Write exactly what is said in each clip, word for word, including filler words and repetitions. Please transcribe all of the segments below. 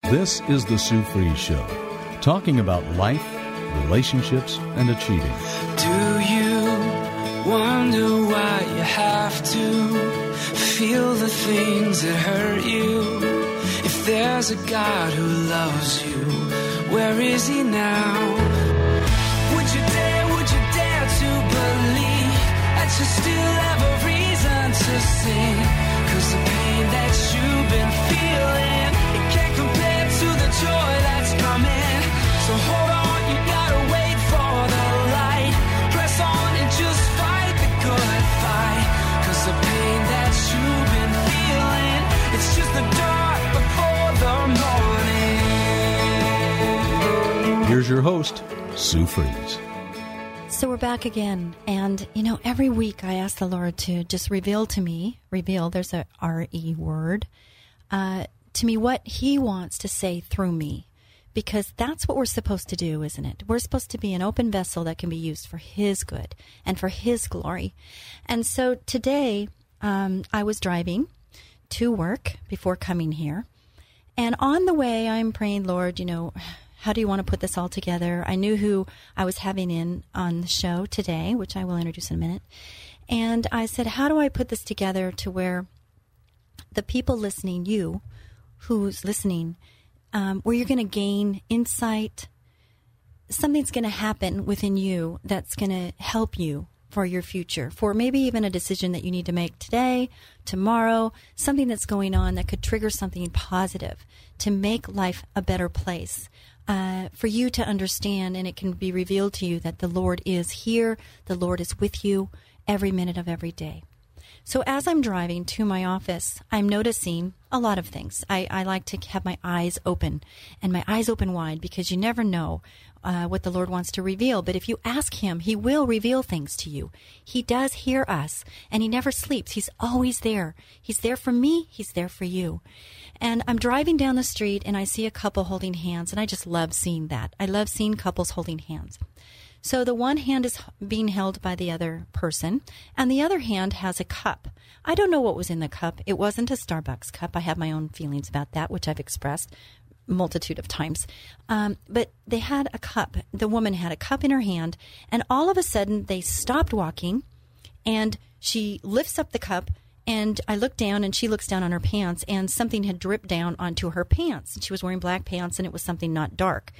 This is The Sue Fries Show, talking about life, relationships, and achieving. Do you wonder why you have to feel the things that hurt you? If there's a God who loves you, where is he now? Would you dare, would you dare to believe that you still have a reason to sing? 'Cause the pain that you've been feeling, it can't compare to the joy that's coming. So hold on, you gotta wait for the light. Press on and just fight the good fight. 'Cause the pain that you've been feeling, it's just the dark before the morning. Here's your host, Sue Fries. So we're back again, and, you know, every week I ask the Lord to just reveal to me, reveal, there's a R E word, uh, to me what he wants to say through me, because that's what we're supposed to do, isn't it? We're supposed to be an open vessel that can be used for his good and for his glory. And so today um, I was driving to work before coming here, and on the way I'm praying, Lord, you know, how do you want to put this all together? I knew who I was having in on the show today, which I will introduce in a minute. And I said, how do I put this together to where the people listening, you who's listening, um, where you're going to gain insight, something's going to happen within you that's going to help you for your future, for maybe even a decision that you need to make today, tomorrow, something that's going on that could trigger something positive to make life a better place. Uh, for you to understand, and it can be revealed to you that the Lord is here, the Lord is with you every minute of every day. So as I'm driving to my office, I'm noticing a lot of things. I, I like to have my eyes open, and my eyes open wide, because you never know uh, what the Lord wants to reveal. But if you ask him, he will reveal things to you. He does hear us, and he never sleeps. He's always there. He's there for me. He's there for you. And I'm driving down the street, and I see a couple holding hands, and I just love seeing that. I love seeing couples holding hands. So the one hand is being held by the other person, and the other hand has a cup. I don't know what was in the cup. It wasn't a Starbucks cup. I have my own feelings about that, which I've expressed a multitude of times. Um, but they had a cup. The woman had a cup in her hand, and all of a sudden they stopped walking, and she lifts up the cup, and I look down, and she looks down on her pants, and something had dripped down onto her pants. She was wearing black pants, and it was something not dark.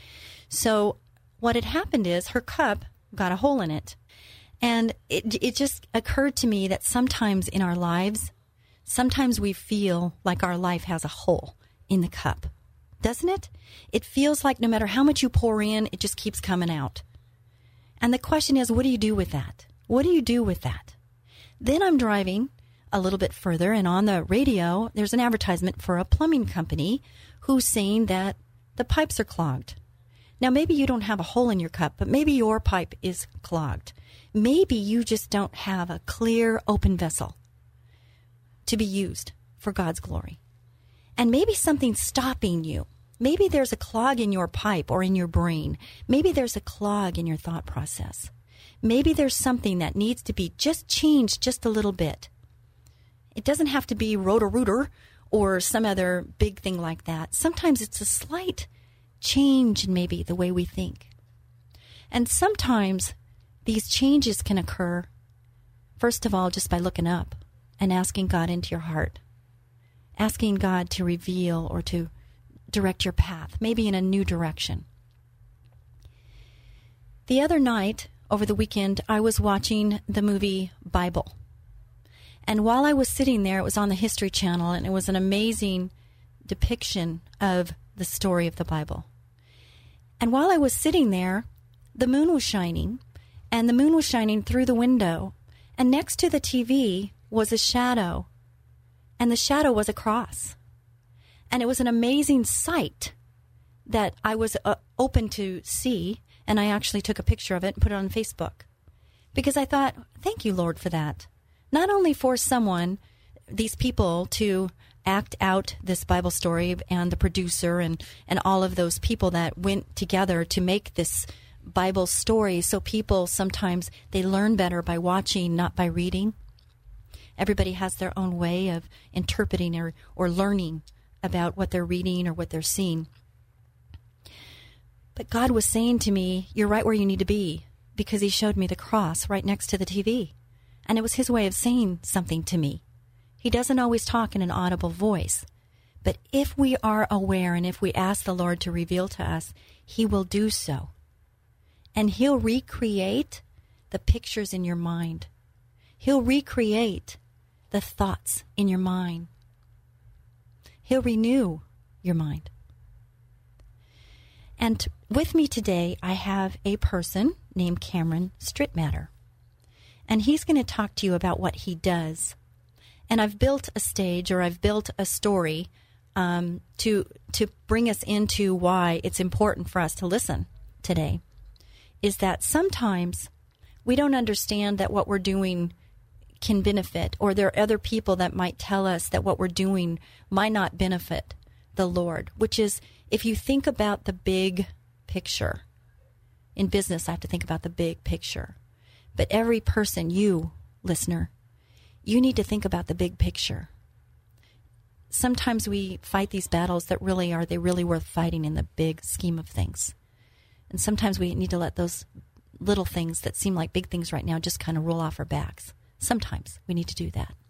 So what had happened is her cup got a hole in it. And it it just occurred to me that sometimes in our lives, sometimes we feel like our life has a hole in the cup. Doesn't it? It feels like no matter how much you pour in, it just keeps coming out. And the question is, what do you do with that? What do you do with that? Then I'm driving a little bit further, and on the radio, there's an advertisement for a plumbing company who's saying that the pipes are clogged. Now, maybe you don't have a hole in your cup, but maybe your pipe is clogged. Maybe you just don't have a clear, open vessel to be used for God's glory. And maybe something's stopping you. Maybe there's a clog in your pipe or in your brain. Maybe there's a clog in your thought process. Maybe there's something that needs to be just changed just a little bit. It doesn't have to be Roto-Rooter or some other big thing like that. Sometimes it's a slight change in maybe the way we think. And sometimes these changes can occur, first of all, just by looking up and asking God into your heart. Asking God to reveal or to direct your path, maybe in a new direction. The other night, over the weekend, I was watching the movie Bible. And while I was sitting there, it was on the History Channel, and it was an amazing depiction of the story of the Bible. And while I was sitting there, the moon was shining, and the moon was shining through the window, and next to the T V was a shadow, and the shadow was a cross. And it was an amazing sight that I was uh, open to see, and I actually took a picture of it and put it on Facebook. Because I thought, thank you, Lord, for that. Not only for someone, these people, to act out this Bible story, and the producer and, and all of those people that went together to make this Bible story, so people sometimes, they learn better by watching, not by reading. Everybody has their own way of interpreting or, or learning about what they're reading or what they're seeing. But God was saying to me, you're right where you need to be, because he showed me the cross right next to the T V. And it was his way of saying something to me. He doesn't always talk in an audible voice. But if we are aware and if we ask the Lord to reveal to us, he will do so. And he'll recreate the pictures in your mind. He'll recreate the thoughts in your mind. He'll renew your mind. And with me today, I have a person named Cameron Strittmatter. And he's going to talk to you about what he does. And I've built a stage, or I've built a story um, to to bring us into why it's important for us to listen today, is that sometimes we don't understand that what we're doing can benefit, or there are other people that might tell us that what we're doing might not benefit the Lord, which is, if you think about the big picture. In business, I have to think about the big picture. But every person, you, listener, you need to think about the big picture. Sometimes we fight these battles that really are they really worth fighting in the big scheme of things. And sometimes we need to let those little things that seem like big things right now just kind of roll off our backs. Sometimes we need to do that.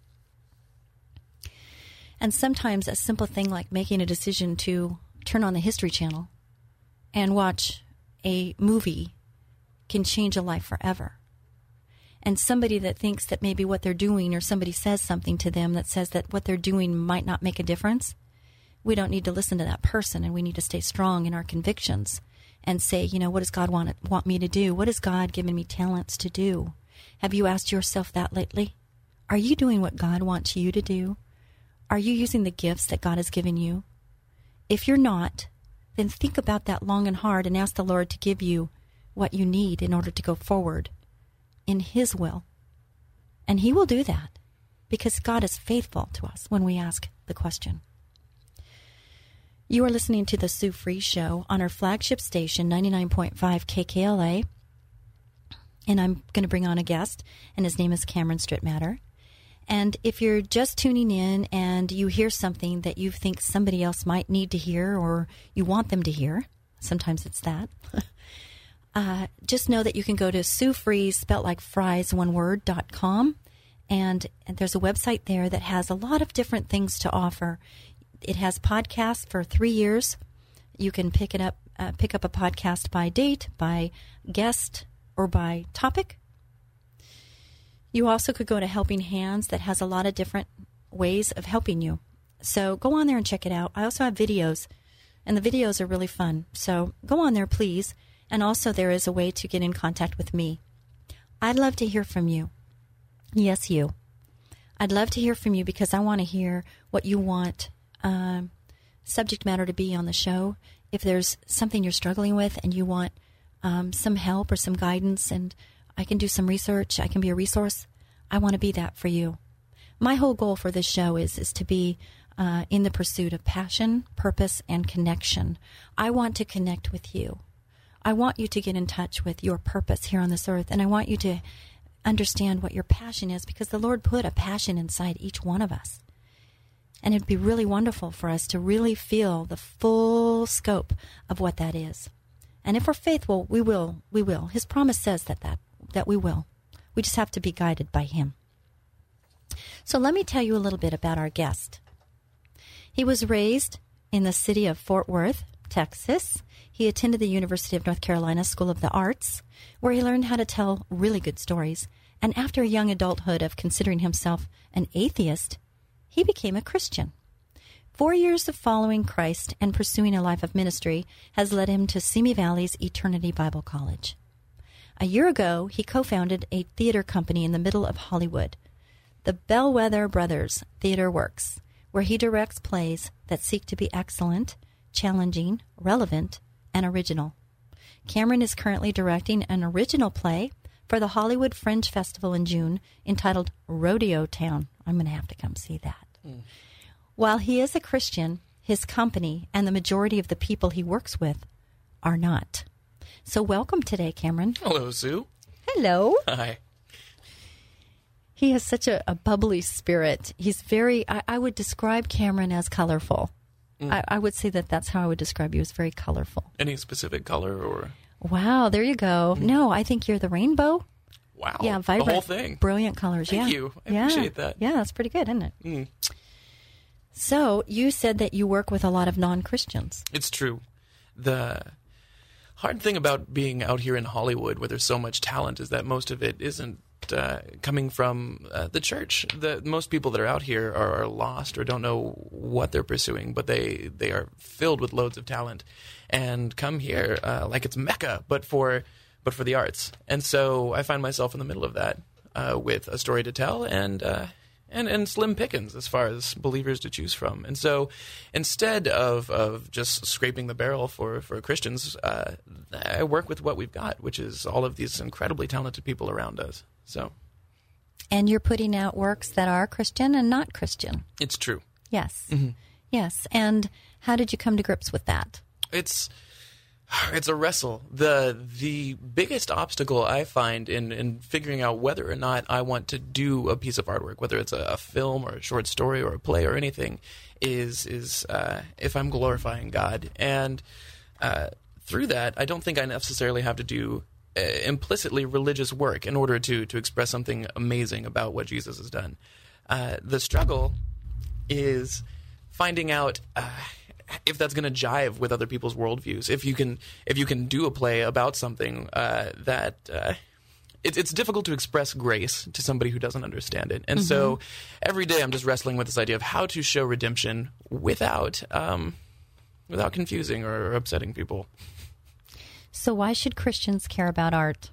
And sometimes a simple thing like making a decision to turn on the History Channel and watch a movie can change a life forever. And somebody that thinks that maybe what they're doing, or somebody says something to them that says that what they're doing might not make a difference, we don't need to listen to that person, and we need to stay strong in our convictions and say, you know, what does God want, want me to do? What has God given me talents to do? Have you asked yourself that lately? Are you doing what God wants you to do? Are you using the gifts that God has given you? If you're not, then think about that long and hard and ask the Lord to give you what you need in order to go forward in his will. And he will do that because God is faithful to us when we ask the question. You are listening to the Sue Fries Show on our flagship station, ninety-nine point five K K L A. And I'm going to bring on a guest, and his name is Cameron Strittmatter. And if you're just tuning in and you hear something that you think somebody else might need to hear, or you want them to hear, sometimes it's that, uh, just know that you can go to Sue Fries, spelt like fries, one word, dot com. And, and there's a website there that has a lot of different things to offer. It has podcasts for three years. You can pick it up, uh, pick up a podcast by date, by guest, or by topic. You also could go to Helping Hands that has a lot of different ways of helping you. So go on there and check it out. I also have videos, and the videos are really fun. So go on there, please. And also there is a way to get in contact with me. I'd love to hear from you. Yes, you. I'd love to hear from you because I want to hear what you want um, subject matter to be on the show. If there's something you're struggling with and you want um, some help or some guidance, and I can do some research, I can be a resource, I want to be that for you. My whole goal for this show is, is to be uh, in the pursuit of passion, purpose, and connection. I want to connect with you. I want you to get in touch with your purpose here on this earth, and I want you to understand what your passion is, because the Lord put a passion inside each one of us. And it'd be really wonderful for us to really feel the full scope of what that is. And if we're faithful, we will. We will. His promise says that that, that we will. We just have to be guided by him. So let me tell you a little bit about our guest. He was raised in the city of Fort Worth, Texas. He attended the University of North Carolina School of the Arts, where he learned how to tell really good stories. And after a young adulthood of considering himself an atheist, he became a Christian. Four years of following Christ and pursuing a life of ministry has led him to Simi Valley's Eternity Bible College. A year ago, he co-founded a theater company in the middle of Hollywood, the Bellwether Brothers Theater Works, where he directs plays that seek to be excellent, challenging, relevant, and original. Cameron is currently directing an original play for the Hollywood Fringe Festival in June entitled Rodeo Town. I'm going to have to come see that. Mm. While he is a Christian, his company and the majority of the people he works with are not. So welcome today, Cameron. Hello, Sue. Hello. Hi. He has such a, a bubbly spirit. He's very, I, I would describe Cameron as colorful. Mm. I, I would say that that's how I would describe you, as very colorful. Any specific color or? Wow, there you go. Mm. No, I think you're the rainbow. Wow. Yeah, vibrant, the whole thing. Brilliant colors. Thank yeah. you. I yeah. appreciate that. Yeah, that's pretty good, isn't it? Mm. So you said that you work with a lot of non-Christians. It's true. The hard thing about being out here in Hollywood, where there's so much talent, is that most of it isn't uh, coming from uh, the church. The most people that are out here are, are lost or don't know what they're pursuing, but they, they are filled with loads of talent and come here uh, like it's Mecca, but for but for the arts. And so I find myself in the middle of that uh, with a story to tell and uh, and and slim pickings as far as believers to choose from. And so instead of of just scraping the barrel for for Christians, uh, I work with what we've got, which is all of these incredibly talented people around us. So, and you're putting out works that are Christian and not Christian. It's true. Yes. Mm-hmm. Yes. And how did you come to grips with that? It's it's a wrestle. The the biggest obstacle I find in, in figuring out whether or not I want to do a piece of artwork, whether it's a, a film or a short story or a play or anything, is is uh, if I'm glorifying God. And uh, through that, I don't think I necessarily have to do uh, implicitly religious work in order to to express something amazing about what Jesus has done. Uh, the struggle is finding out uh, if that's going to jive with other people's worldviews. If you can, if you can do a play about something uh, that uh, it's it's difficult to express grace to somebody who doesn't understand it. And mm-hmm. so every day I'm just wrestling with this idea of how to show redemption without um, without confusing or upsetting people. So why should Christians care about art?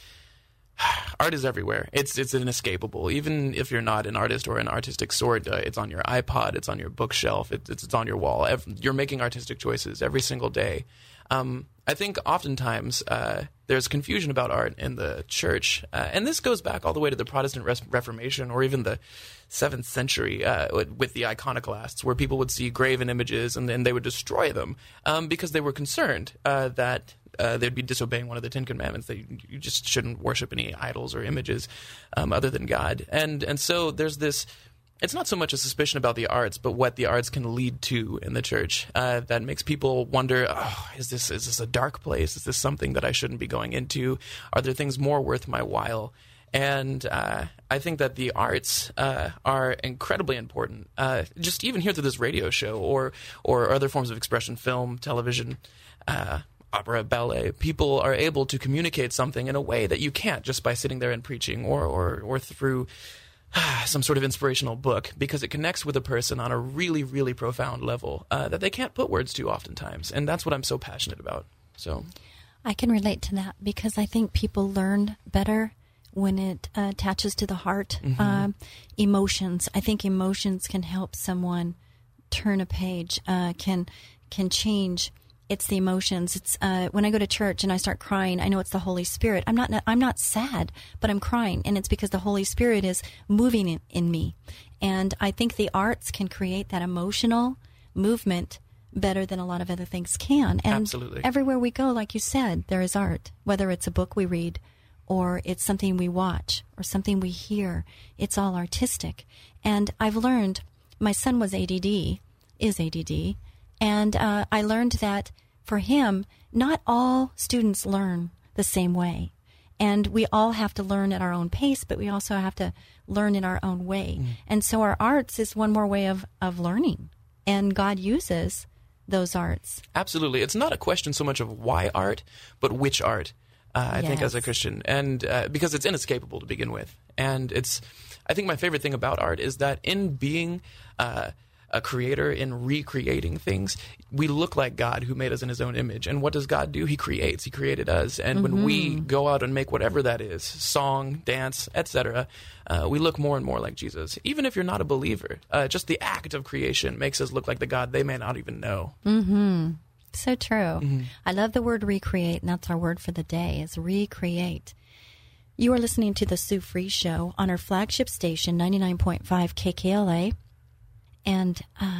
Art is everywhere. It's it's inescapable. Even if you're not an artist or an artistic sort, uh, it's on your iPod, it's on your bookshelf, it, it's it's on your wall. Every, you're making artistic choices every single day. Um, I think oftentimes uh, there's confusion about art in the church, uh, and this goes back all the way to the Protestant Res- Reformation or even the seventh century uh, with the iconoclasts, where people would see graven images and then they would destroy them um, because they were concerned uh, that Uh, they'd be disobeying one of the Ten Commandments, that you, you just shouldn't worship any idols or images um, other than God. And and so there's this, it's not so much a suspicion about the arts, but what the arts can lead to in the church uh, that makes people wonder, oh, is this is this a dark place? Is this something that I shouldn't be going into? Are there things more worth my while? And uh, I think that the arts uh, are incredibly important, uh, just even here through this radio show or, or other forms of expression, film, television, uh opera, ballet. People are able to communicate something in a way that you can't just by sitting there and preaching or or, or through uh, some sort of inspirational book, because it connects with a person on a really, really profound level uh, that they can't put words to oftentimes. And that's what I'm so passionate about. So I can relate to that because I think people learn better when it uh, attaches to the heart. Mm-hmm. Um, emotions. I think emotions can help someone turn a page, uh, can can change. It's the emotions. It's uh, when I go to church and I start crying, I know it's the Holy Spirit. I'm not I'm not sad, but I'm crying, and it's because the Holy Spirit is moving in, in me. And I think the arts can create that emotional movement better than a lot of other things can. And absolutely. Everywhere we go, like you said, there is art. Whether it's a book we read or it's something we watch or something we hear, it's all artistic. And I've learned, my son was A D D, is A D D, and uh, I learned that for him, not all students learn the same way. And we all have to learn at our own pace, but we also have to learn in our own way. Mm. And so our arts is one more way of, of learning. And God uses those arts. Absolutely. It's not a question so much of why art, but which art, uh, I yes. think, as a Christian. And uh, because it's inescapable to begin with. And it's, I think my favorite thing about art is that in being uh, a creator, in recreating things, we look like God who made us in his own image. And what does God do? He creates. He created us. And mm-hmm. when we go out and make whatever that is, song, dance, et cetera, uh, we look more and more like Jesus. Even if you're not a believer, uh, just the act of creation makes us look like the God they may not even know. Mm-hmm. So true. Mm-hmm. I love the word recreate, and that's our word for the day, is recreate. You are listening to The Sue Fries Show on our flagship station, ninety-nine point five K K L A. And um,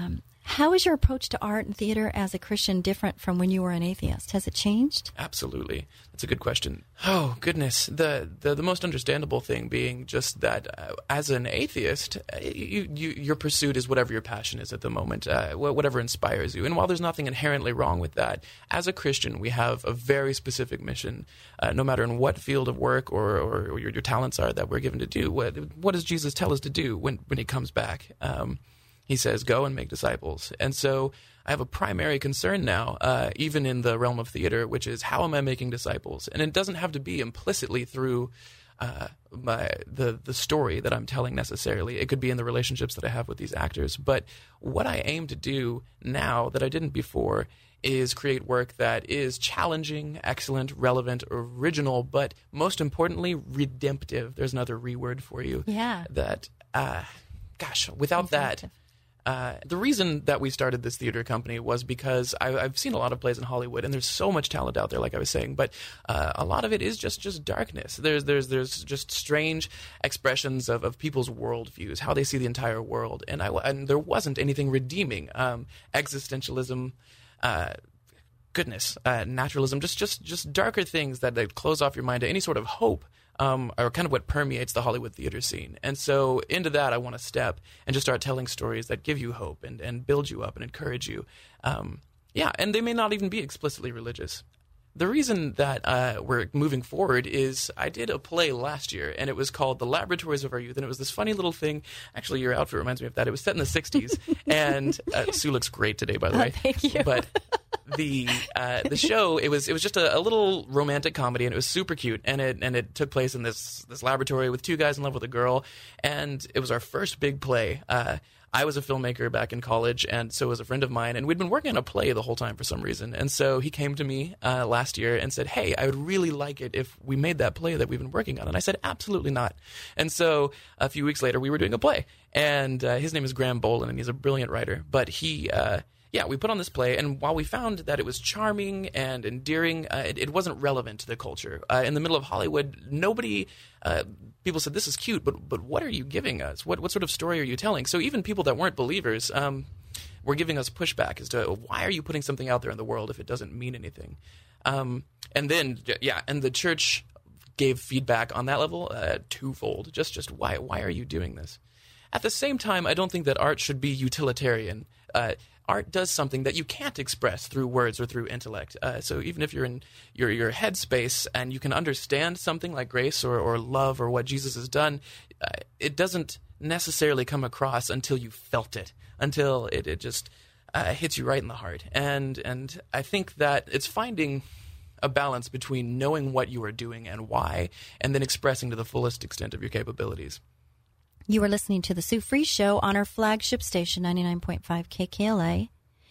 How is your approach to art and theater as a Christian different from when you were an atheist? Has it changed? Absolutely. That's a good question. Oh, goodness. The the, the most understandable thing being just that uh, as an atheist, uh, you, you, your pursuit is whatever your passion is at the moment, uh, whatever inspires you. And while there's nothing inherently wrong with that, as a Christian, we have a very specific mission, uh, no matter in what field of work or, or, or your, your talents are that we're given to do. What, what does Jesus tell us to do when, when he comes back? Um He says, go and make disciples. And so I have a primary concern now, uh, even in the realm of theater, which is how am I making disciples? And it doesn't have to be implicitly through uh, my, the, the story that I'm telling necessarily. It could be in the relationships that I have with these actors. But what I aim to do now that I didn't before is create work that is challenging, excellent, relevant, original, but most importantly, redemptive. There's another re word for you. Yeah. That, uh, gosh, without that... Uh, the reason that we started this theater company was because I, I've seen a lot of plays in Hollywood, and there's so much talent out there, like I was saying. But uh, a lot of it is just, just darkness. There's there's there's just strange expressions of, of people's worldviews, how they see the entire world, and I and there wasn't anything redeeming. Um, existentialism. Uh, goodness, uh, naturalism, just just just darker things that, that close off your mind to any sort of hope. Um, are kind of what permeates the Hollywood theater scene. And so into that, I want to step and just start telling stories that give you hope and, and build you up and encourage you. Um, yeah, and they may not even be explicitly religious. The reason that uh, we're moving forward is I did a play last year, and it was called The Laboratories of Our Youth, and it was this funny little thing. Actually, your outfit reminds me of that. It was set in the sixties, and uh, Sue looks great today, by the way. Oh, thank you. But the uh, the show, it was it was just a, a little romantic comedy, and it was super cute, and it and it took place in this this laboratory with two guys in love with a girl, and it was our first big play. Uh, I was a filmmaker back in college, and so was a friend of mine, and we'd been working on a play the whole time for some reason. And so he came to me uh, last year and said, hey, I would really like it if we made that play that we've been working on. And I said, absolutely not. And so a few weeks later, we were doing a play, and uh, his name is Graham Bolan, and he's a brilliant writer. But he... Uh, Yeah, we put on this play, and while we found that it was charming and endearing, uh, it, it wasn't relevant to the culture. Uh, in the middle of Hollywood, nobody, uh, people said, this is cute, but but what are you giving us? What what sort of story are you telling? So even people that weren't believers um, were giving us pushback as to why are you putting something out there in the world if it doesn't mean anything? Um, and then, yeah, and the church gave feedback on that level uh, twofold. Just just why why are you doing this? At the same time, I don't think that art should be utilitarian. Uh, art does something that you can't express through words or through intellect. Uh, so even if you're in your your headspace and you can understand something like grace or, or love or what Jesus has done, uh, it doesn't necessarily come across until you felt it, until it, it just uh, hits you right in the heart. And and I think that it's finding a balance between knowing what you are doing and why, and then expressing to the fullest extent of your capabilities. You are listening to The Sue Fries Show on our flagship station, ninety-nine point five K K L A.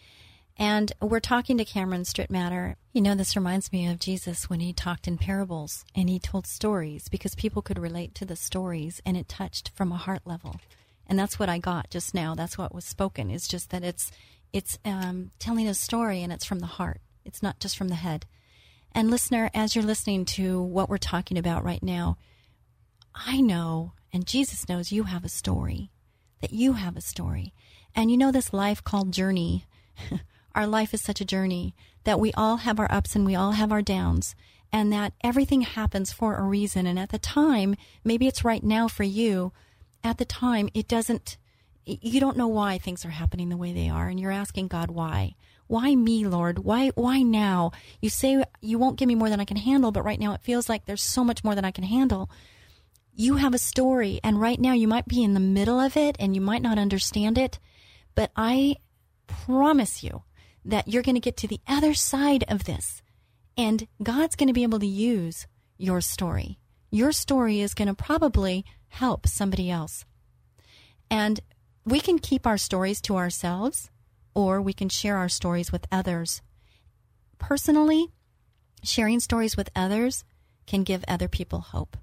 And we're talking to Cameron Strittmatter. You know, this reminds me of Jesus when he talked in parables and he told stories because people could relate to the stories and it touched from a heart level. And that's what I got just now. That's what was spoken. It's just that it's it's um, telling a story and it's from the heart. It's not just from the head. And listener, as you're listening to what we're talking about right now, I know... And Jesus knows you have a story, that you have a story. And you know this life called journey, our life is such a journey, that we all have our ups and we all have our downs, and that everything happens for a reason. And at the time, maybe it's right now for you, at the time, it doesn't, you don't know why things are happening the way they are, and you're asking God why. Why me, Lord? Why why now? You say you won't give me more than I can handle, but right now it feels like there's so much more than I can handle. You have a story, and right now you might be in the middle of it, and you might not understand it, but I promise you that you're going to get to the other side of this, and God's going to be able to use your story. Your story is going to probably help somebody else. And we can keep our stories to ourselves, or we can share our stories with others. Personally, sharing stories with others can give other people hope.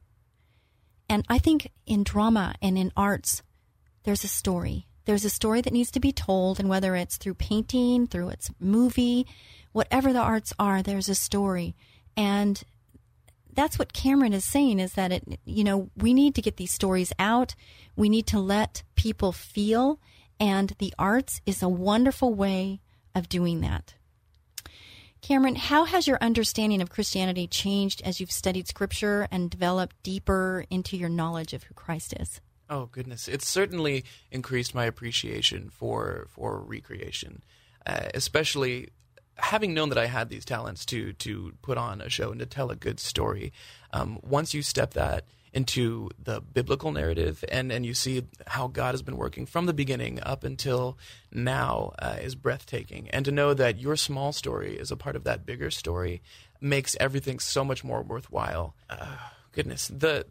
And I think in drama and in arts, there's a story. There's a story that needs to be told, and whether it's through painting, through its movie, whatever the arts are, there's a story. And that's what Cameron is saying, is that, it, you know, we need to get these stories out. We need to let people feel, And the arts is a wonderful way of doing that. Cameron, how has your understanding of Christianity changed as you've studied Scripture and developed deeper into your knowledge of who Christ is? Oh, goodness. It's certainly increased my appreciation for for recreation, uh, especially having known that I had these talents to to put on a show and to tell a good story. Um, once you step that into the biblical narrative and, and you see how God has been working from the beginning up until now uh, is breathtaking. And to know that your small story is a part of that bigger story makes everything so much more worthwhile. Uh, goodness, the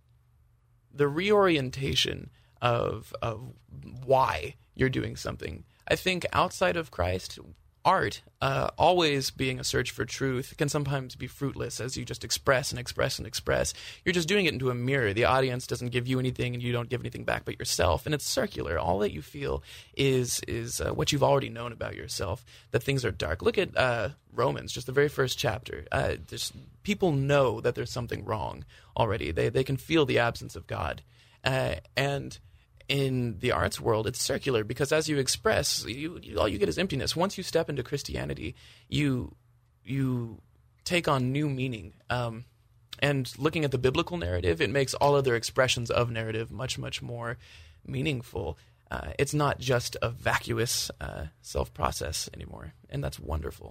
the reorientation of of why you're doing something. I think outside of Christ, art, uh, always being a search for truth, can sometimes be fruitless as you just express and express and express. You're just doing it into a mirror. The audience doesn't give you anything and you don't give anything back but yourself. And it's circular. All that you feel is is uh, what you've already known about yourself, that things are dark. Look at uh, Romans, just the very first chapter. Uh, just, people know that there's something wrong already. They, they can feel the absence of God. Uh, and... In the arts world, it's circular because as you express, you, you, all you get is emptiness. Once you step into Christianity, you you take on new meaning. Um, and looking at the biblical narrative, it makes all other expressions of narrative much, much more meaningful. Uh, it's not just a vacuous uh, self-process anymore, and that's wonderful.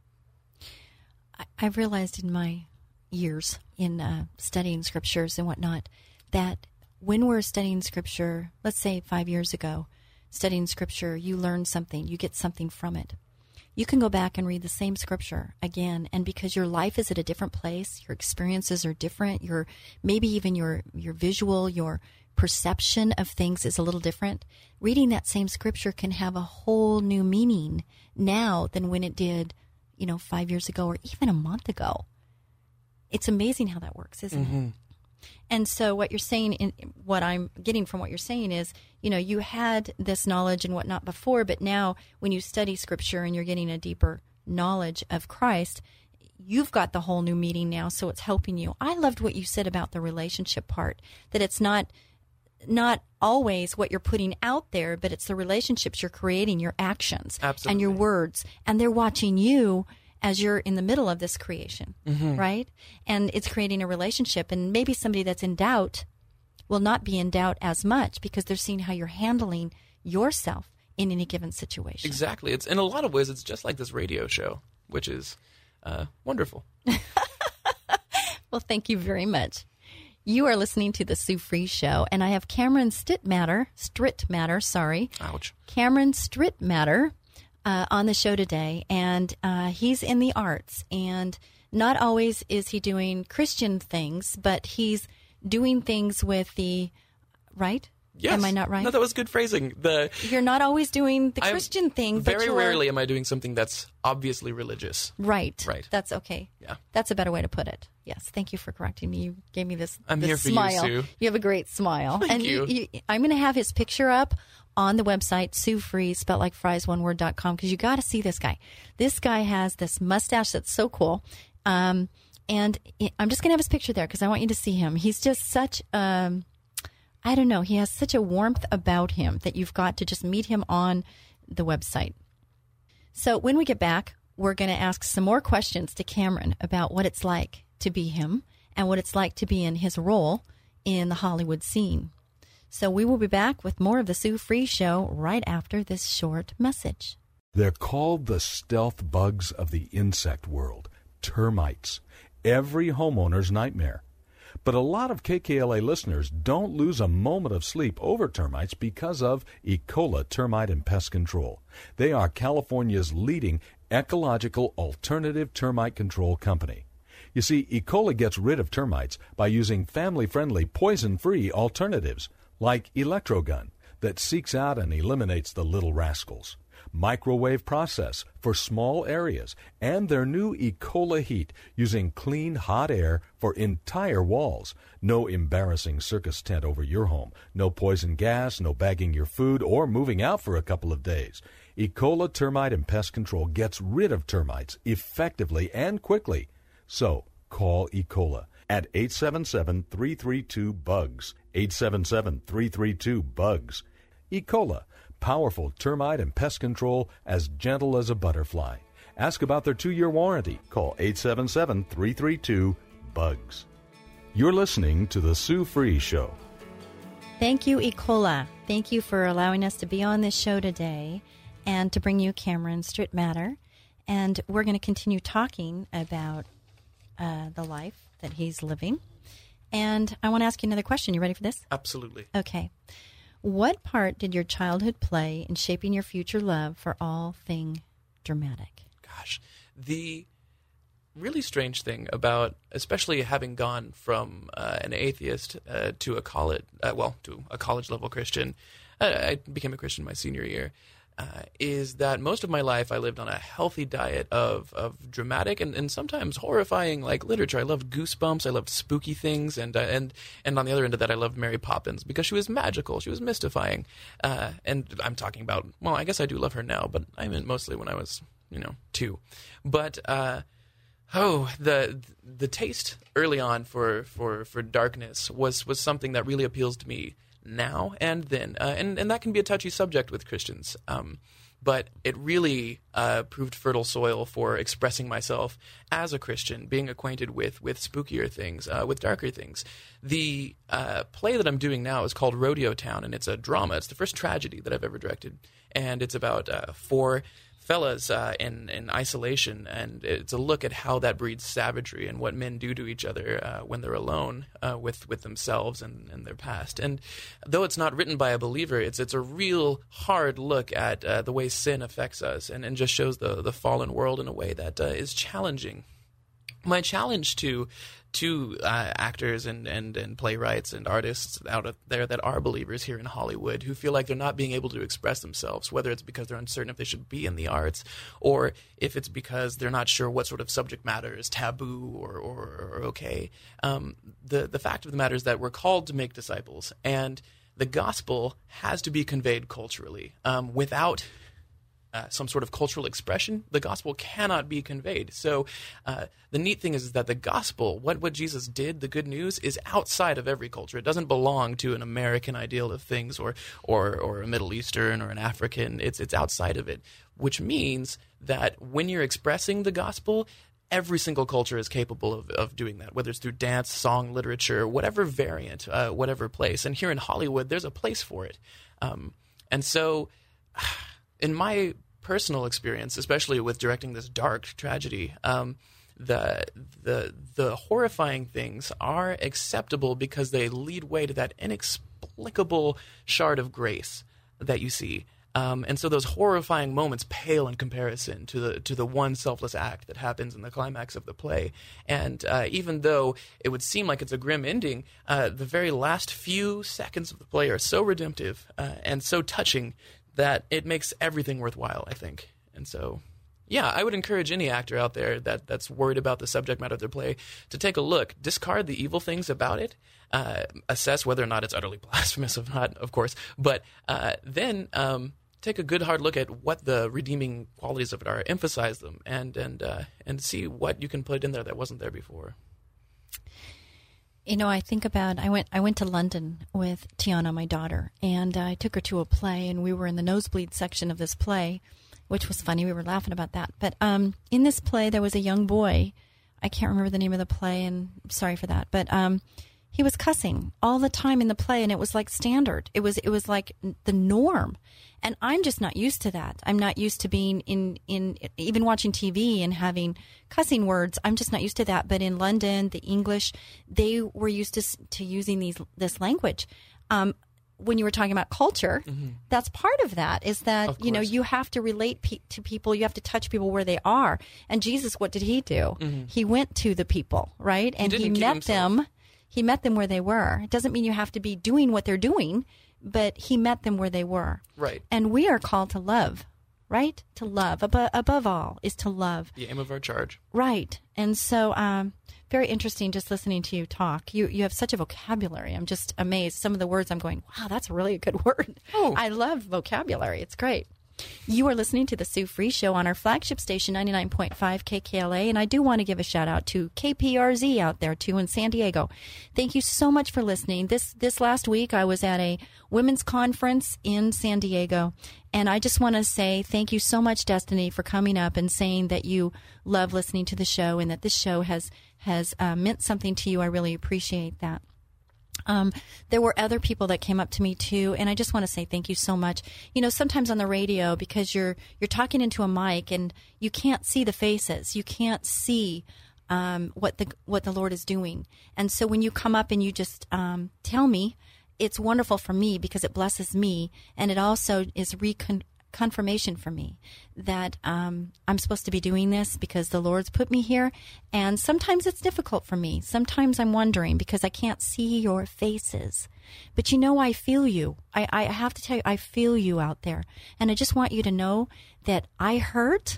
I, I've realized in my years in uh, studying scriptures and whatnot that when we're studying Scripture, let's say five years ago, studying Scripture, you learn something, you get something from it. You can go back and read the same Scripture again, and because your life is at a different place, your experiences are different, your maybe even your, your visual, your perception of things is a little different. Reading that same Scripture can have a whole new meaning now than when it did, you know, five years ago or even a month ago. It's amazing how that works, isn't mm-hmm. it? And so what you're saying, in, what I'm getting from what you're saying is, you know, you had this knowledge and whatnot before, but now when you study Scripture and you're getting a deeper knowledge of Christ, you've got the whole new meaning now, so it's helping you. I loved what you said about the relationship part, that it's not not always what you're putting out there, but it's the relationships you're creating, your actions Absolutely. And your words, and they're watching you as you're in the middle of this creation, mm-hmm. right? And it's creating a relationship. And maybe somebody that's in doubt will not be in doubt as much because they're seeing how you're handling yourself in any given situation. Exactly. It's in a lot of ways, it's just like this radio show, which is uh, wonderful. Well, thank you very much. You are listening to the Sue Fries Show, and I have Cameron Strittmatter, Strittmatter, sorry. Ouch. Cameron Strittmatter. Uh, on the show today, and uh, he's in the arts, and not always is he doing Christian things, but he's doing things with the, right? Yes. Am I not right? No, that was good phrasing. The You're not always doing the I'm, Christian thing. But very you're, rarely am I doing something that's obviously religious. Right. Right. That's okay. Yeah. That's a better way to put it. Yes. Thank you for correcting me. You gave me this, I'm this here for smile. you, Sue. You have a great smile. Thank and you. you, you I'm going to have his picture up on the website, Sue Fries, spelled like fries, one word dot com, because you got to see this guy. This guy has this mustache that's so cool. Um, and it, I'm just going to have his picture there because I want you to see him. He's just such, um, I don't know, he has such a warmth about him that you've got to just meet him on the website. So when we get back, we're going to ask some more questions to Cameron about what it's like to be him and what it's like to be in his role in the Hollywood scene. So we will be back with more of the Sue Fries Show right after this short message. They're called the stealth bugs of the insect world, termites, every homeowner's nightmare. But a lot of K K L A listeners don't lose a moment of sleep over termites because of Ecola Termite and Pest Control. They are California's leading ecological alternative termite control company. You see, Ecola gets rid of termites by using family-friendly, poison-free alternatives, like Electrogun, that seeks out and eliminates the little rascals, microwave process for small areas, and their new Ecola Heat, using clean, hot air for entire walls. No embarrassing circus tent over your home, no poison gas, no bagging your food, or moving out for a couple of days. Ecola Termite and Pest Control gets rid of termites effectively and quickly. So, call Ecola at eight seven seven, three three two, B U G S, eight seven seven, three three two, B U G S. Ecola, powerful termite and pest control as gentle as a butterfly. Ask about their two-year warranty. Call eight seven seven, three three two, BUGS. You're listening to The Sue Free Show. Thank you, Ecola. Thank you for allowing us to be on this show today and to bring you Cameron Strittmatter. And we're going to continue talking about uh, the life that he's living. And I want to ask you another question. You ready for this? Absolutely. Okay. What part did your childhood play in shaping your future love for all thing dramatic? Gosh, the really strange thing about, especially having gone from uh, an atheist uh, to a college, uh, well, to a college-level Christian, uh, I became a Christian my senior year, uh, is that most of my life I lived on a healthy diet of of dramatic and, and sometimes horrifying like literature. I loved Goosebumps, I loved spooky things, and uh, and and on the other end of that, I loved Mary Poppins because she was magical, she was mystifying, uh, and I'm talking about, well, I guess I do love her now, but I meant mostly when I was, you know, two, but. Uh, Oh, the the taste early on for, for, for darkness was, was something that really appeals to me now and then, uh, and and that can be a touchy subject with Christians. Um, but it really uh, proved fertile soil for expressing myself as a Christian, being acquainted with with spookier things, uh, with darker things. The uh, play that I'm doing now is called Rodeo Town, and it's a drama. It's the first tragedy that I've ever directed, and it's about uh, four. fellas uh, in, in isolation, and it's a look at how that breeds savagery and what men do to each other uh, when they're alone uh, with, with themselves and, and their past. And though it's not written by a believer, it's it's a real hard look at uh, the way sin affects us and, and just shows the, the fallen world in a way that uh, is challenging. My challenge to to uh, actors and, and, and playwrights and artists out of there that are believers here in Hollywood who feel like they're not being able to express themselves, whether it's because they're uncertain if they should be in the arts or if it's because they're not sure what sort of subject matter is taboo or, or, or okay. Um, the, the fact of the matter is that we're called to make disciples, and the gospel has to be conveyed culturally. Um, without... Uh, some sort of cultural expression, the gospel cannot be conveyed. So uh, the neat thing is, is that the gospel, what, what Jesus did, the good news, is outside of every culture. It doesn't belong to an American ideal of things or or, or a Middle Eastern or an African. It's, it's outside of it, which means that when you're expressing the gospel, every single culture is capable of, of doing that, whether it's through dance, song, literature, whatever variant, uh, whatever place. And here in Hollywood, there's a place for it. Um, and so in my personal experience, especially with directing this dark tragedy, um, the the the horrifying things are acceptable because they lead way to that inexplicable shard of grace that you see. Um, and so those horrifying moments pale in comparison to the to the one selfless act that happens in the climax of the play. And uh, even though it would seem like it's a grim ending, uh, the very last few seconds of the play are so redemptive uh, and so touching that it makes everything worthwhile, I think. And so, yeah, I would encourage any actor out there that, that's worried about the subject matter of their play to take a look, discard the evil things about it, uh, assess whether or not it's utterly blasphemous or not, of course, but uh, then um, take a good hard look at what the redeeming qualities of it are, emphasize them, and and uh, and see what you can put in there that wasn't there before. You know, I think about, I went I went to London with Tiana, my daughter, and I took her to a play, and we were in the nosebleed section of this play, which was funny. We were laughing about that. But um, in this play, there was a young boy. I can't remember the name of the play, and I'm sorry for that. But um, he was cussing all the time in the play, and it was like standard. It was it was like the norm. And I'm just not used to that. I'm not used to being in, in even watching T V and having cussing words. I'm just not used to that. But in London, the English, they were used to to using these this language. Um, when you were talking about culture, mm-hmm. that's part of that. Is that you know you have to relate pe- to people. You have to touch people where they are. And Jesus, what did he do? Mm-hmm. He went to the people, right? And he, he met himself. them. He met them where they were. It doesn't mean you have to be doing what they're doing, but he met them where they were. Right. And we are called to love, right? To love. Above, above all is to love. The aim of our charge. Right. And so um, very interesting just listening to you talk. You you have such a vocabulary. I'm just amazed. Some of the words I'm going, wow, that's really a good word. Oh. I love vocabulary. It's great. You are listening to the Sue Free Show on our flagship station, ninety-nine point five K K L A, and I do want to give a shout-out to K P R Z out there, too, in San Diego. Thank you so much for listening. This this last week, I was at a women's conference in San Diego, and I just want to say thank you so much, Destiny, for coming up and saying that you love listening to the show and that this show has, has uh, meant something to you. I really appreciate that. Um, there were other people that came up to me too, and I just want to say thank you so much. You know, sometimes on the radio, because you're you're talking into a mic and you can't see the faces, you can't see um, what the what the Lord is doing, and so when you come up and you just um, tell me, it's wonderful for me because it blesses me, and it also is recon. confirmation for me that um, I'm supposed to be doing this because the Lord's put me here. And sometimes it's difficult for me. Sometimes I'm wondering because I can't see your faces. But you know, I feel you. I, I have to tell you, I feel you out there. And I just want you to know that I hurt.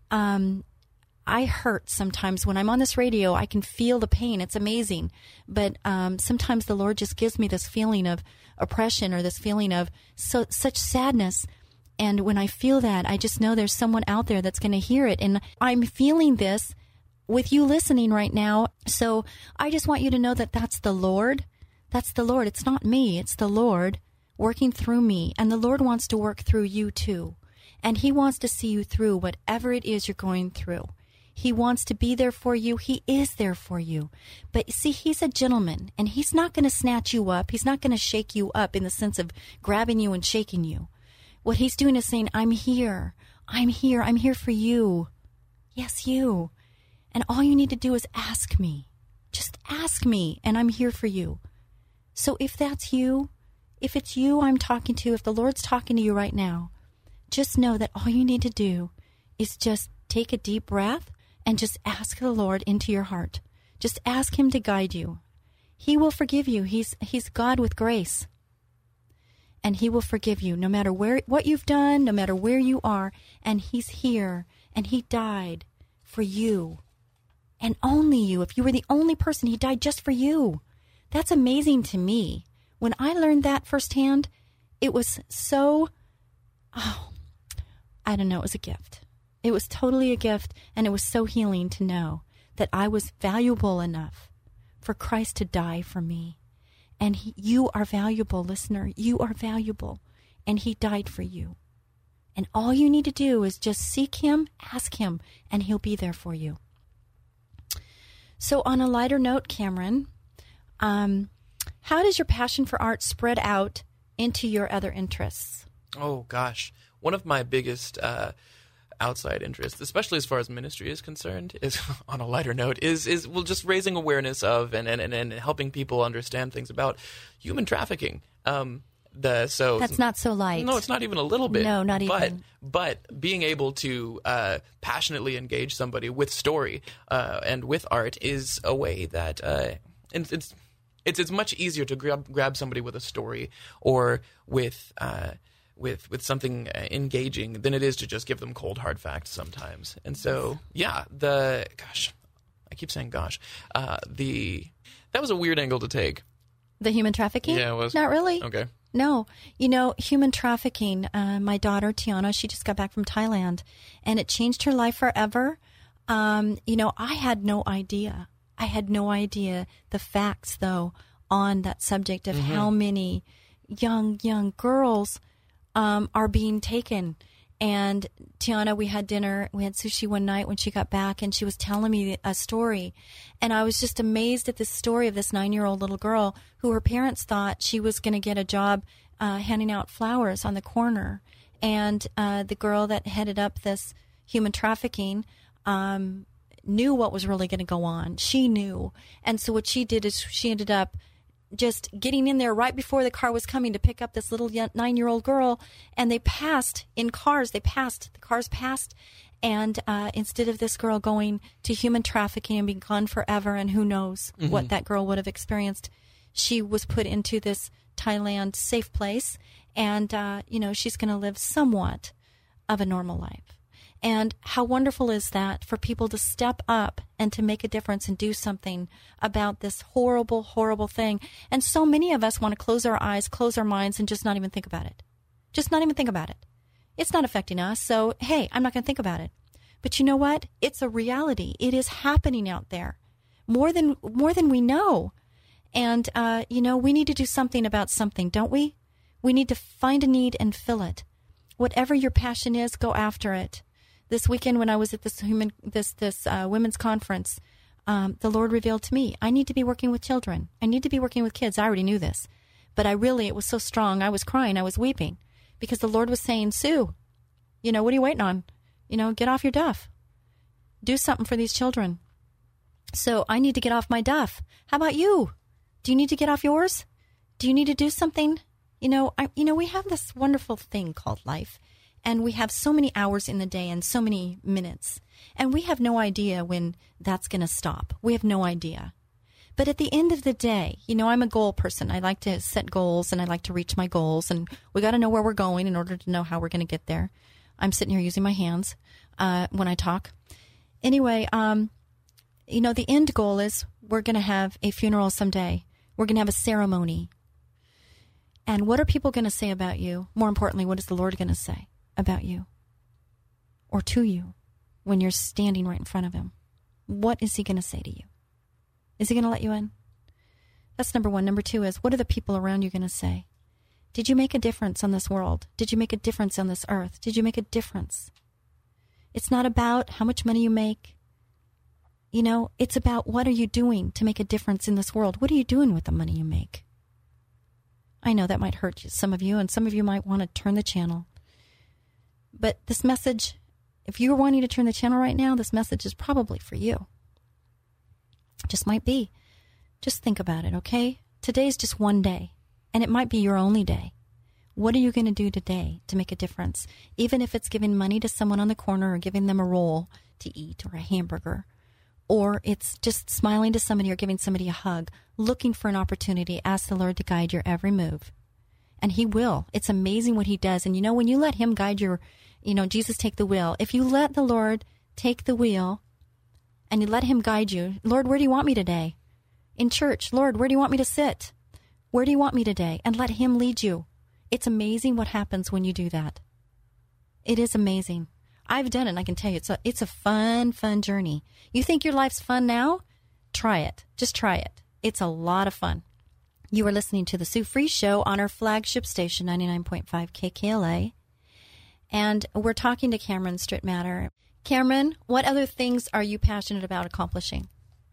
Um, I hurt sometimes when I'm on this radio. I can feel the pain. It's amazing. But um, sometimes the Lord just gives me this feeling of oppression or this feeling of so such sadness. And when I feel that, I just know there's someone out there that's going to hear it. And I'm feeling this with you listening right now. So I just want you to know that that's the Lord. That's the Lord. It's not me. It's the Lord working through me. And the Lord wants to work through you too. And He wants to see you through whatever it is you're going through. He wants to be there for you. He is there for you. But see, He's a gentleman, and He's not going to snatch you up. He's not going to shake you up in the sense of grabbing you and shaking you. What He's doing is saying, I'm here. I'm here. I'm here for you. Yes, you. And all you need to do is ask me. Just ask me, and I'm here for you. So if that's you, if it's you I'm talking to, if the Lord's talking to you right now, just know that all you need to do is just take a deep breath and just ask the Lord into your heart. Just ask Him to guide you. He will forgive you. He's He's God with grace. And He will forgive you no matter where what you've done, no matter where you are. And He's here, and He died for you. And only you. If you were the only person, He died just for you. That's amazing to me. When I learned that firsthand, it was so, oh, I don't know, it was a gift. It was totally a gift, and it was so healing to know that I was valuable enough for Christ to die for me. And he, you are valuable, listener. You are valuable. And He died for you. And all you need to do is just seek Him, ask Him, and He'll be there for you. So on a lighter note, Cameron, um, how does your passion for art spread out into your other interests? Oh, gosh. One of my biggest uh, outside interests, especially as far as ministry is concerned, is on a lighter note, is is well just raising awareness of and and, and helping people understand things about human trafficking. Um, the so that's not so light. No, it's not even a little bit. No, not but, even. But being able to uh, passionately engage somebody with story uh, and with art is a way that uh, it's, it's it's it's much easier to grab grab somebody with a story or with. Uh, with with something engaging than it is to just give them cold hard facts sometimes. And so yeah the gosh I keep saying gosh uh the that was a weird angle to take. The human trafficking? Yeah, it was. Not really. Okay. No. You know, human trafficking, uh my daughter Tiana, she just got back from Thailand, and it changed her life forever. Um you know, I had no idea I had no idea the facts though on that subject of mm-hmm. how many young young girls Um, are being taken. And Tiana, we had dinner, we had sushi one night when she got back, and she was telling me a story. And I was just amazed at this story of this nine-year-old little girl who her parents thought she was going to get a job uh, handing out flowers on the corner. And uh, the girl that headed up this human trafficking um, knew what was really going to go on. She knew. And so what she did is she ended up just getting in there right before the car was coming to pick up this little nine-year-old girl, and they passed in cars. They passed. The cars passed, and uh, instead of this girl going to human trafficking and being gone forever, and who knows mm-hmm. what that girl would have experienced, she was put into this Thailand safe place, and uh, you know, she's going to live somewhat of a normal life. And how wonderful is that for people to step up and to make a difference and do something about this horrible, horrible thing. And so many of us want to close our eyes, close our minds, and just not even think about it. Just not even think about it. It's not affecting us. So, hey, I'm not going to think about it. But you know what? It's a reality. It is happening out there more than more than we know. And, uh, you know, we need to do something about something, don't we? We need to find a need and fill it. Whatever your passion is, go after it. This weekend when I was at this human this this uh, women's conference, um, the Lord revealed to me, I need to be working with children. I need to be working with kids. I already knew this. But I really, it was so strong. I was crying. I was weeping because the Lord was saying, Sue, you know, what are you waiting on? You know, get off your duff. Do something for these children. So I need to get off my duff. How about you? Do you need to get off yours? Do you need to do something? You know, I, you know, we have this wonderful thing called life, and we have so many hours in the day and so many minutes, and we have no idea when that's going to stop. We have no idea. But at the end of the day, you know, I'm a goal person. I like to set goals, and I like to reach my goals, and we got to know where we're going in order to know how we're going to get there. I'm sitting here using my hands uh, when I talk. Anyway, um, you know, the end goal is we're going to have a funeral someday. We're going to have a ceremony. And what are people going to say about you? More importantly, what is the Lord going to say about you or to you when you're standing right in front of him? What is he going to say to you? Is he going to let you in? That's number one. Number two is, what are the people around you going to say? Did you make a difference on this world? Did you make a difference on this earth? Did you make a difference? It's not about how much money you make. You know, it's about what are you doing to make a difference in this world? What are you doing with the money you make? I know that might hurt you, some of you, and some of you might want to turn the channel. But this message, if you're wanting to turn the channel right now, this message is probably for you. Just might be. Just think about it, okay? Today's just one day, and it might be your only day. What are you going to do today to make a difference? Even if it's giving money to someone on the corner or giving them a roll to eat or a hamburger, or it's just smiling to somebody or giving somebody a hug, looking for an opportunity, ask the Lord to guide your every move. And he will. It's amazing what he does. And you know, when you let him guide your, you know, Jesus take the wheel. If you let the Lord take the wheel and you let him guide you, Lord, where do you want me today? In church, Lord, where do you want me to sit? Where do you want me today? And let him lead you. It's amazing what happens when you do that. It is amazing. I've done it, and I can tell you, it's a, it's a fun, fun journey. You think your life's fun now? Try it. Just try it. It's a lot of fun. You are listening to the Sue Free Show on our flagship station, ninety-nine point five K K L A. And we're talking to Cameron Strittmatter. Cameron, what other things are you passionate about accomplishing?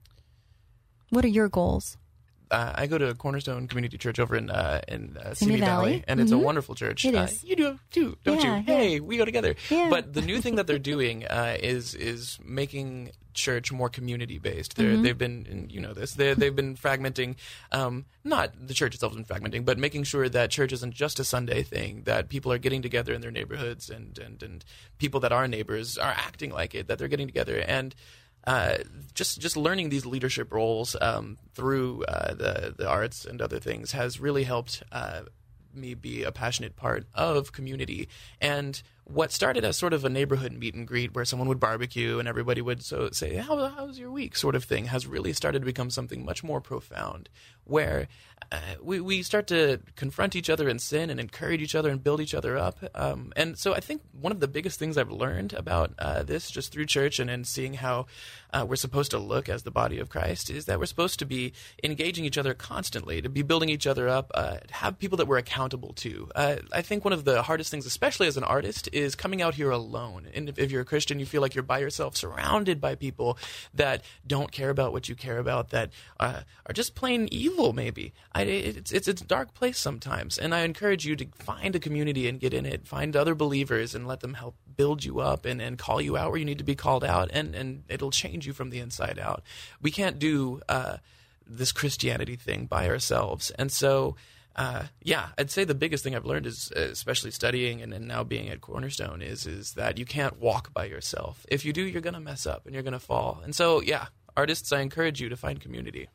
What are your goals? Uh, I go to Cornerstone Community Church over in uh, in uh, Simi Simi Valley, Valley, and it's mm-hmm. a wonderful church. It Uh, is. you do too, don't Yeah, you? Hey, yeah. we go together. Yeah. But the new thing that they're doing uh, is is making church more community based. They're, Mm-hmm. They've been, and you know this, they they've been fragmenting. Um, not the church itself has been fragmenting, but making sure that church isn't just a Sunday thing. That people are getting together in their neighborhoods, and and and people that are neighbors are acting like it. That they're getting together and. Uh, just just learning these leadership roles um, through uh, the the arts and other things has really helped uh, me be a passionate part of community. And what started as sort of a neighborhood meet and greet where someone would barbecue and everybody would so say, How, how was your week sort of thing, has really started to become something much more profound, where uh, we, we start to confront each other in sin and encourage each other and build each other up. Um, and so I think one of the biggest things I've learned about uh, this just through church and, and seeing how uh, we're supposed to look as the body of Christ is that we're supposed to be engaging each other constantly, to be building each other up, uh, to have people that we're accountable to. Uh, I think one of the hardest things, especially as an artist, is coming out here alone. And if, if you're a Christian, you feel like you're by yourself, surrounded by people that don't care about what you care about, that uh, are just plain evil, maybe. I, it's, it's, it's a dark place sometimes. And I encourage you to find a community and get in it. Find other believers and let them help build you up and, and call you out where you need to be called out. And, and it'll change you from the inside out. We can't do uh, this Christianity thing by ourselves. And so... Uh, yeah, I'd say the biggest thing I've learned is, uh, especially studying and, and now being at Cornerstone, is is that you can't walk by yourself. If you do, you're going to mess up and you're going to fall. And so, yeah, artists, I encourage you to find community.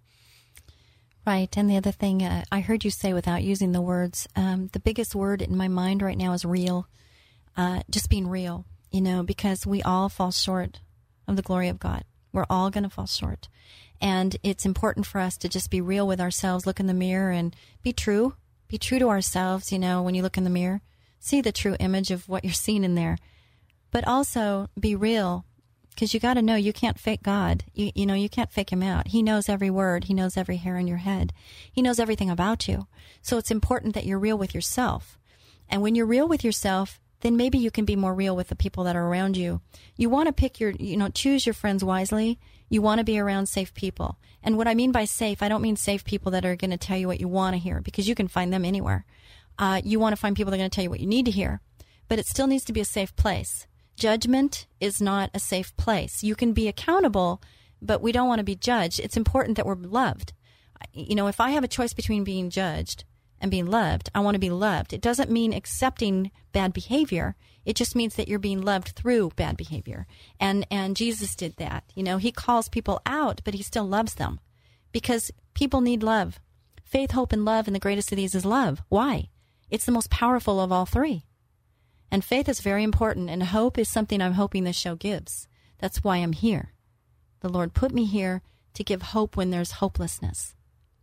Right. And the other thing uh, I heard you say without using the words, um, the biggest word in my mind right now is real. Uh, just being real, you know, because we all fall short of the glory of God. We're all going to fall short. And it's important for us to just be real with ourselves, look in the mirror and be true. Be true to ourselves, you know, when you look in the mirror. see the true image of what you're seeing in there. But also be real, because you got to know you can't fake God. You, you know, you can't fake him out. He knows every word. He knows every hair on your head. He knows everything about you. So it's important that you're real with yourself. And when you're real with yourself, then maybe you can be more real with the people that are around you. You want to pick your, you know, choose your friends wisely. You want to be around safe people. And what I mean by safe, I don't mean safe people that are going to tell you what you want to hear, because you can find them anywhere. Uh, you want to find people that are going to tell you what you need to hear. But it still needs to be a safe place. Judgment is not a safe place. You can be accountable, but we don't want to be judged. It's important that we're loved. You know, if I have a choice between being judged and being loved, I want to be loved. It doesn't mean accepting bad behavior. It just means that you're being loved through bad behavior. And and Jesus did that. You know, he calls people out, but he still loves them, because people need love. Faith, hope, and love, and the greatest of these is love. Why? It's the most powerful of all three. And faith is very important, and hope is something I'm hoping this show gives. That's why I'm here. The Lord put me here to give hope when there's hopelessness.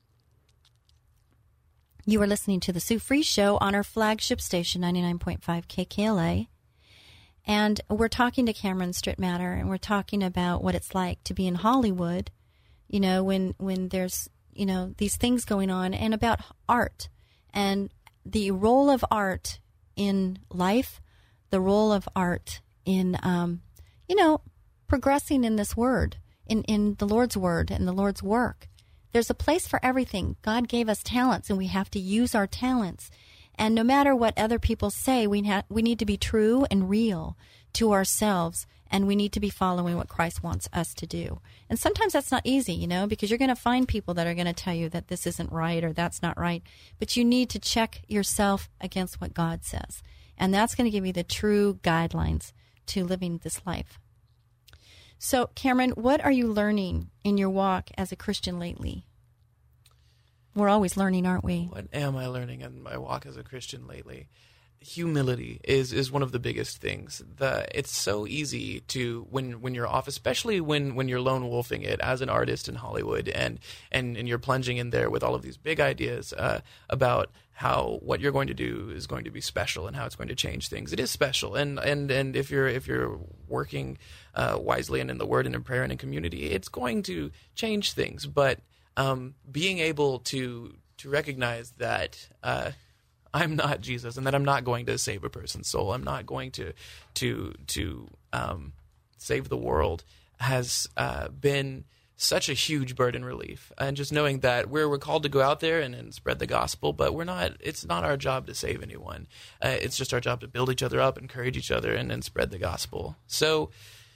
You are listening to the Sue Fries Show on our flagship station, ninety-nine point five K K L A. And we're talking to Cameron Strittmatter, and we're talking about what it's like to be in Hollywood, you know, when, when there's, you know, these things going on, and about art and the role of art in life, the role of art in, um, you know, progressing in this word, in, in the Lord's word and the Lord's work. There's a place for everything. God gave us talents, and we have to use our talents. And no matter what other people say, we ha- we need to be true and real to ourselves, and we need to be following what Christ wants us to do. And sometimes that's not easy, you know, because you're going to find people that are going to tell you that this isn't right or that's not right. But you need to check yourself against what God says. And that's going to give you the true guidelines to living this life. So, Cameron, what are you learning in your walk as a Christian lately? We're always learning, aren't we? What am I learning in my walk as a Christian lately? Humility is, is one of the biggest things. The it's so easy to when when you're off, especially when, when you're lone wolfing it as an artist in Hollywood, and, and, and you're plunging in there with all of these big ideas uh, about how what you're going to do is going to be special and how it's going to change things. It is special, and and, and if you're if you're working uh, wisely and in the Word and in prayer and in community, it's going to change things. But um, being able to to recognize that. Uh, I'm not Jesus, and that I'm not going to save a person's soul. I'm not going to to to um, save the world has uh, been such a huge burden relief. And just knowing that we're, we're called to go out there and, and spread the gospel, but we're not. It's not our job to save anyone. Uh, it's just our job to build each other up, encourage each other, and then spread the gospel. So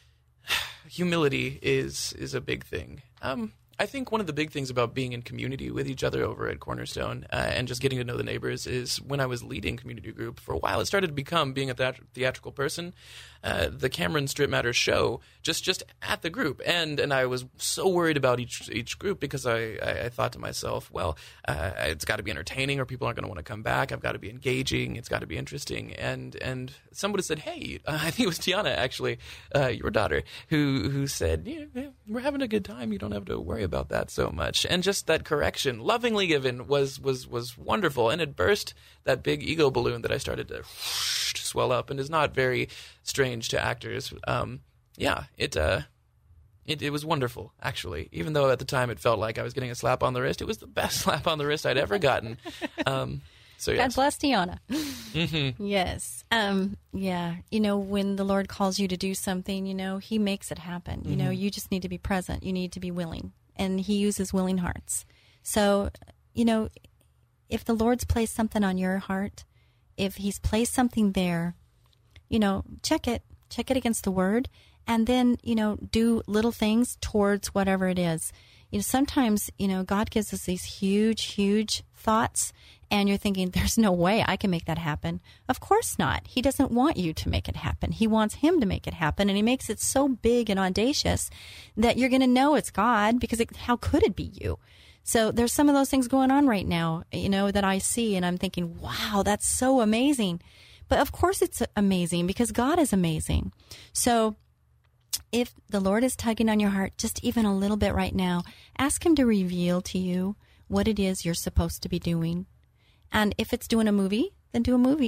humility is is a big thing. Um, I think one of the big things about being in community with each other over at Cornerstone uh, and just getting to know the neighbors is when I was leading community group for a while, it started to become, being a theat- theatrical person, uh, the Cameron Strittmatter show just, just at the group. And and I was so worried about each each group because I, I, I thought to myself, well, uh, it's got to be entertaining or people aren't going to want to come back. I've got to be engaging. It's got to be interesting. And and somebody said, hey, uh, I think it was Tiana, actually, uh, your daughter, who, who said, yeah, yeah, we're having a good time. You don't have to worry about that so much. And just that correction, lovingly given, was was was wonderful, and it burst that big ego balloon that I started to whoosh, swell up, and is not very strange to actors. Um, yeah, it uh, it it was wonderful, actually. Even though at the time it felt like I was getting a slap on the wrist, it was the best slap on the wrist I'd ever gotten. Um, so yes. God bless Tiana. Mm-hmm. Yes. Um, yeah. You know, when the Lord calls you to do something, you know, He makes it happen. Mm-hmm. You know, you just need to be present. You need to be willing. And He uses willing hearts. So, you know, if the Lord's placed something on your heart, if He's placed something there, you know, check it. Check it against the Word. And then, you know, do little things towards whatever it is. You know, sometimes, you know, God gives us these huge, huge thoughts, and you're thinking, there's no way I can make that happen. Of course not. He doesn't want you to make it happen. He wants Him to make it happen, and He makes it so big and audacious that you're going to know it's God, because it, how could it be you? So there's some of those things going on right now, you know, that I see, and I'm thinking, wow, that's so amazing. But of course it's amazing, because God is amazing. So if the Lord is tugging on your heart just even a little bit right now, ask Him to reveal to you what it is you're supposed to be doing. And if it's doing a movie, then do a movie.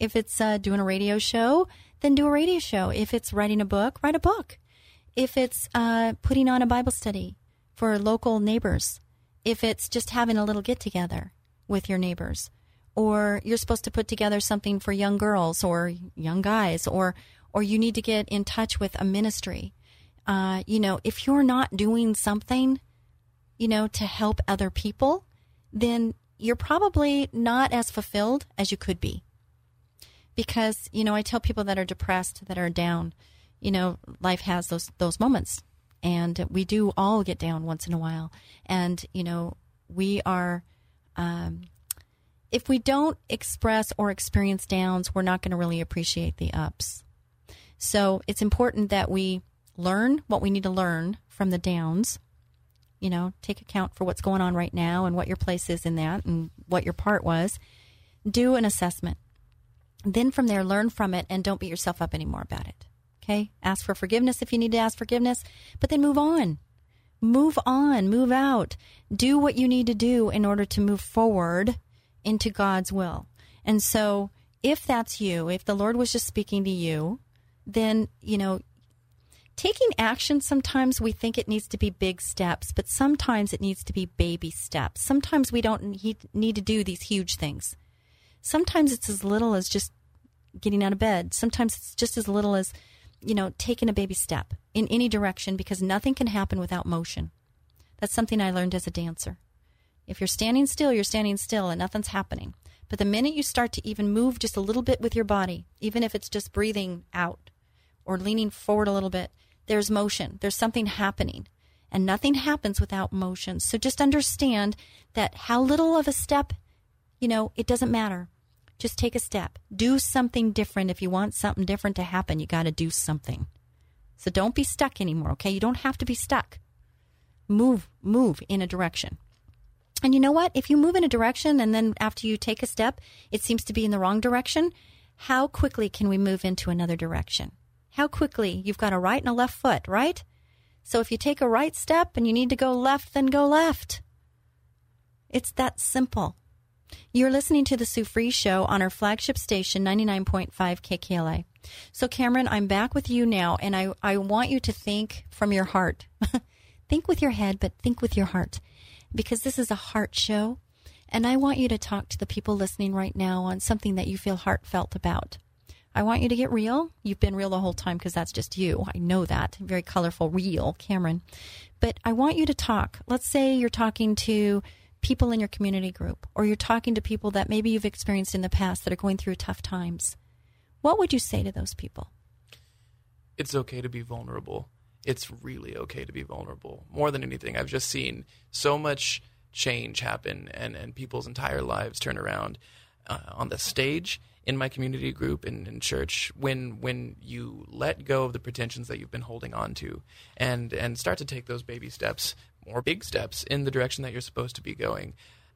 If it's uh, doing a radio show, then do a radio show. If it's writing a book, write a book. If it's uh, putting on a Bible study for local neighbors, if it's just having a little get-together with your neighbors, or you're supposed to put together something for young girls or young guys, or or you need to get in touch with a ministry. Uh, you know, if you're not doing something, you know, to help other people, then you're probably not as fulfilled as you could be. Because, you know, I tell people that are depressed, that are down, you know, life has those those moments. And we do all get down once in a while. And, you know, we are, um, if we don't express or experience downs, we're not going to really appreciate the ups. So it's important that we learn what we need to learn from the downs. You know, take account for what's going on right now and what your place is in that and what your part was. Do an assessment. Then from there, learn from it and don't beat yourself up anymore about it. Okay? Ask for forgiveness if you need to ask forgiveness, but then move on. Move on. Move out. Do what you need to do in order to move forward into God's will. And so if that's you, if the Lord was just speaking to you, then, you know, taking action, sometimes we think it needs to be big steps, but sometimes it needs to be baby steps. Sometimes we don't need to do these huge things. Sometimes it's as little as just getting out of bed. Sometimes it's just as little as, you know, taking a baby step in any direction, because nothing can happen without motion. That's something I learned as a dancer. If you're standing still, you're standing still and nothing's happening. But the minute you start to even move just a little bit with your body, even if it's just breathing out or leaning forward a little bit, there's motion. There's something happening. And nothing happens without motion. So just understand that how little of a step, you know, it doesn't matter. Just take a step. Do something different. If you want something different to happen, you got to do something. So don't be stuck anymore, okay? You don't have to be stuck. Move, move in a direction. And you know what? If you move in a direction and then after you take a step, it seems to be in the wrong direction, how quickly can we move into another direction? How quickly? You've got a right and a left foot, right? So if you take a right step and you need to go left, then go left. It's that simple. You're listening to the Sue Fries Show on our flagship station, ninety-nine point five K K L A. So, Cameron, I'm back with you now, and I, I want you to think from your heart. Think with your head, but think with your heart, because this is a heart show, and I want you to talk to the people listening right now on something that you feel heartfelt about. I want you to get real. You've been real the whole time because that's just you. I know that. Very colorful, real, Cameron. But I want you to talk. Let's say you're talking to people in your community group, or you're talking to people that maybe you've experienced in the past that are going through tough times. What would you say to those people? It's okay to be vulnerable. It's really okay to be vulnerable. More than anything, I've just seen so much change happen and, and people's entire lives turn around uh, on the stage, in my community group, and in church, when when you let go of the pretensions that you've been holding on to and, and start to take those baby steps, more big steps in the direction that you're supposed to be going.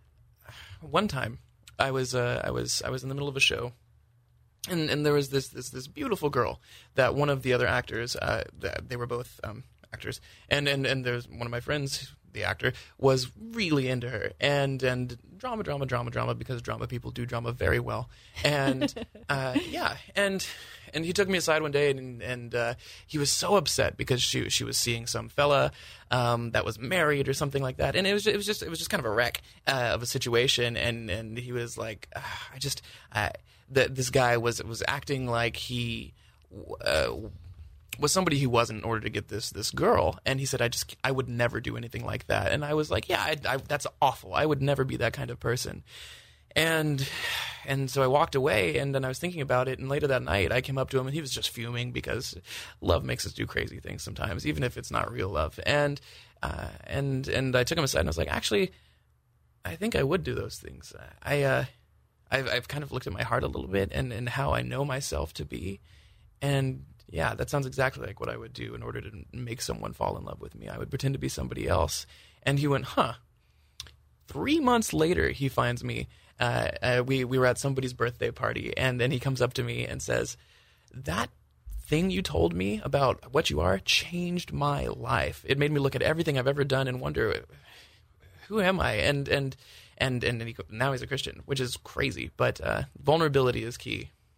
One time, I was uh, I was I was in the middle of a show, and, and there was this, this this beautiful girl that one of the other actors, uh, they were both um, actors, and, and and there's one of my friends, the actor, was really into her, and and drama, drama, drama, drama, because drama people do drama very well, and uh, yeah, and and he took me aside one day, and and uh, he was so upset because she she was seeing some fella um, that was married or something like that, and it was it was just it was just kind of a wreck uh, of a situation, and and he was like, ah, I just uh, that this guy was was acting like he. Uh, was somebody he wasn't in order to get this this girl, and he said, I just I would never do anything like that. And I was like, yeah, I, I, that's awful. I would never be that kind of person. And and so I walked away, and then I was thinking about it, and later that night I came up to him, and he was just fuming because love makes us do crazy things sometimes, even if it's not real love. And uh, and and I took him aside, and I was like, actually, I think I would do those things. I uh, I've I've kind of looked at my heart a little bit and and how I know myself to be, and yeah, that sounds exactly like what I would do in order to make someone fall in love with me. I would pretend to be somebody else. And he went, huh. Three months later, he finds me. Uh, uh, we, we were at somebody's birthday party, and then he comes up to me and says, that thing you told me about what you are changed my life. It made me look at everything I've ever done and wonder, who am I? And and and and he, now he's a Christian, which is crazy. But uh, vulnerability is key.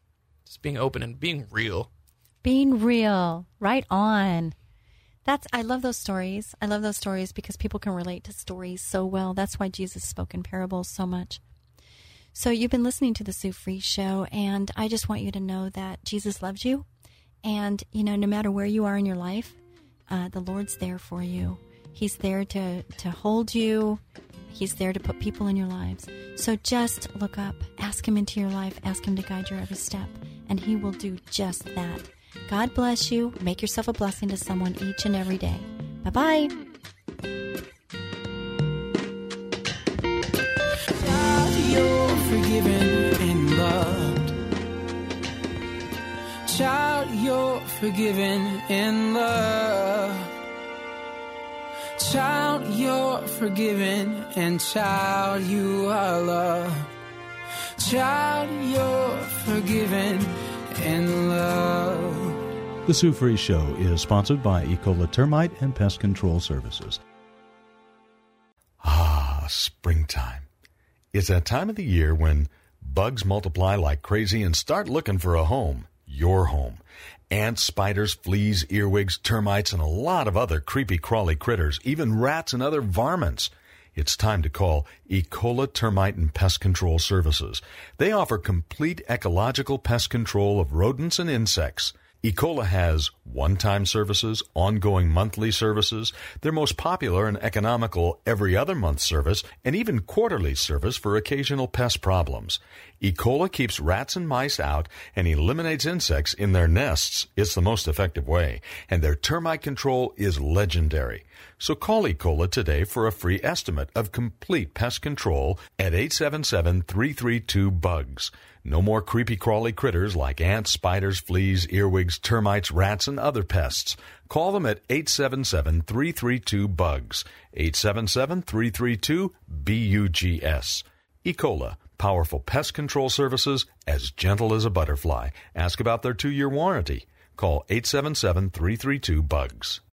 just being open and being real. Being real. Right on. That's I love those stories. I love those stories because people can relate to stories so well. That's why Jesus spoke in parables so much. So you've been listening to the Sue Fries Show, and I just want you to know that Jesus loves you. And, you know, no matter where you are in your life, uh, the Lord's there for you. He's there to, to hold you. He's there to put people in your lives. So just look up, ask him into your life, ask him to guide your every step, and he will do just that. God bless you. Make yourself a blessing to someone each and every day. Bye-bye. Child, you're forgiven and loved. Child, you're forgiven and loved. Child, you're forgiven, and child, you are loved. Child, you're forgiven and loved. The Sue Fries Show is sponsored by Ecola Termite and Pest Control Services. Ah, springtime. It's that time of the year when bugs multiply like crazy and start looking for a home, your home. Ants, spiders, fleas, earwigs, termites, and a lot of other creepy crawly critters, even rats and other varmints. It's time to call Ecola Termite and Pest Control Services. They offer complete ecological pest control of rodents and insects. Ecola has one-time services, ongoing monthly services, their most popular and economical every other month service, and even quarterly service for occasional pest problems. Ecola keeps rats and mice out and eliminates insects in their nests. It's the most effective way, and their termite control is legendary. So call Ecola today for a free estimate of complete pest control at eight seven seven, three three two, bugs. No more creepy crawly critters like ants, spiders, fleas, earwigs, termites, rats, and other pests. Call them at eight seven seven, three three two, bugs. eight seven seven, three three two, B U G S. Ecola, powerful pest control services as gentle as a butterfly. Ask about their two-year warranty. Call eight seven seven, three three two, bugs.